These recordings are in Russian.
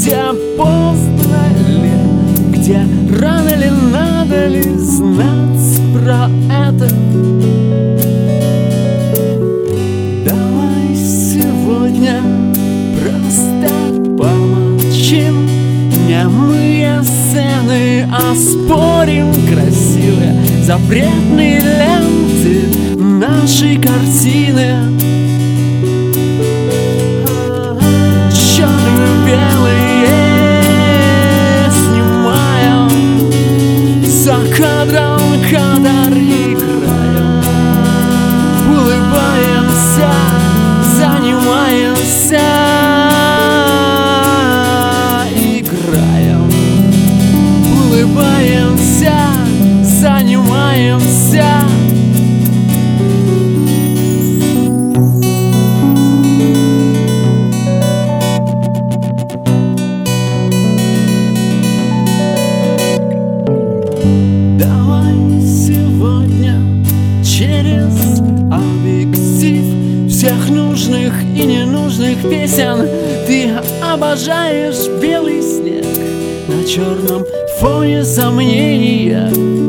где поздно ли, где рано ли, надо ли знать про это. Давай сегодня просто помолчим, немые сцены, а спорим красивые запретные ленты нашей картины. Черно-белые снимаем, за кадром кадр играем, улыбаемся, занимаемся, играем, улыбаемся, занимаемся. Давай сегодня через объектив всех нужных и ненужных песен. Ты обожаешь белый снег на черном фоне сомнения.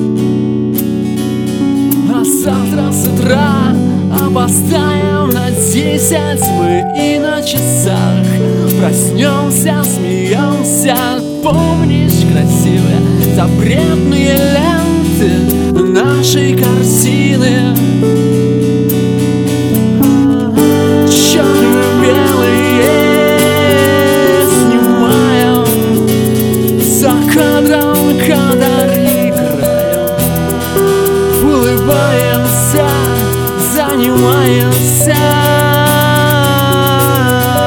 А завтра с утра опоздаем на 10 мы и на часах проснемся, смеемся. Помнишь красивые запретные ленты нашей картины? Черно-белые снимаем, за кадром кадр играем, улыбаемся, занимаемся,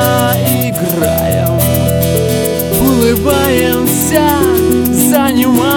играем, улыбаемся, занимаемся.